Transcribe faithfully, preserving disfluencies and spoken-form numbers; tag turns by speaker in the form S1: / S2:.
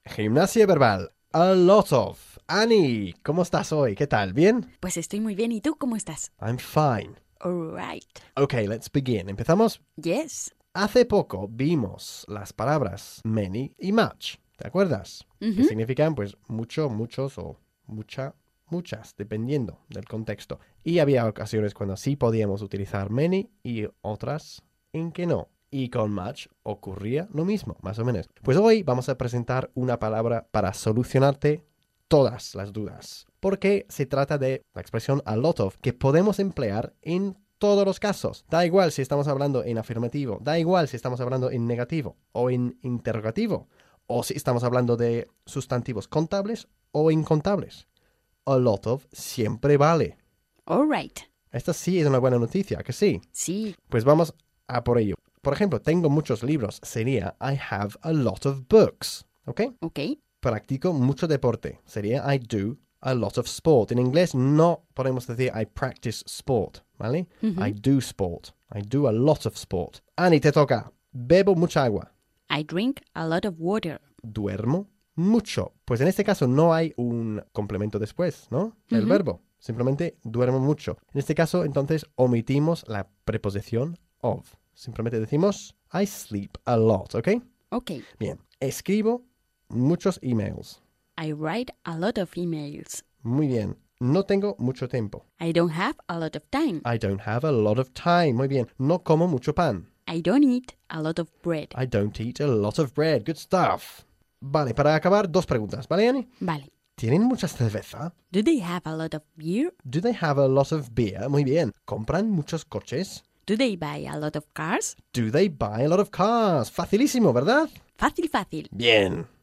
S1: Gimnasia verbal. A lot of. Annie, ¿cómo estás hoy? ¿Qué tal? ¿Bien?
S2: Pues estoy muy bien. ¿Y tú cómo estás?
S1: I'm fine.
S2: All right.
S1: Okay, let's begin. ¿Empezamos?
S2: Yes.
S1: Hace poco vimos las palabras many y much. ¿Te acuerdas?
S2: Ujú.
S1: Que significan, pues, mucho, muchos o mucha, muchas, dependiendo del contexto. Y había ocasiones cuando sí podíamos utilizar many y otras en que no. Y con much ocurría lo mismo, más o menos. Pues hoy vamos a presentar una palabra para solucionarte todas las dudas. Porque se trata de la expresión a lot of, que podemos emplear en todos los casos. Da igual si estamos hablando en afirmativo, da igual si estamos hablando en negativo o en interrogativo, o si estamos hablando de sustantivos contables o incontables. A lot of siempre vale.
S2: All right.
S1: Esta sí es una buena noticia, ¿que sí?
S2: Sí.
S1: Pues vamos a por ello. Por ejemplo, tengo muchos libros. Sería I have a lot of books. ¿Ok?
S2: Ok.
S1: Practico mucho deporte. Sería I do a lot of sport. En inglés no podemos decir I practice sport, ¿vale?
S2: Ujú.
S1: I do sport. I do a lot of sport. Annie, te toca. Bebo mucha agua.
S2: I drink a lot of water.
S1: Duermo mucho. Pues en este caso no hay un complemento después, ¿no? El
S2: Ujú.
S1: verbo. Simplemente duermo mucho. En este caso, entonces, omitimos la preposición of. Simplemente decimos I sleep a lot, ¿ok?
S2: Ok.
S1: Bien. Escribo muchos emails.
S2: I write a lot of emails.
S1: Muy bien. No tengo mucho tiempo.
S2: I don't have a lot of time.
S1: I don't have a lot of time. Muy bien. No como mucho pan.
S2: I don't eat a lot of bread.
S1: I don't eat a lot of bread. Good stuff. Vale, para acabar, dos preguntas. ¿Vale, Annie?
S2: Vale.
S1: ¿Tienen mucha cerveza?
S2: Do they have a lot of beer?
S1: Do they have a lot of beer? Muy bien. ¿Compran muchos coches?
S2: Do they buy a lot of cars?
S1: Do they buy a lot of cars? Facilísimo, ¿verdad?
S2: Fácil, fácil.
S1: Bien.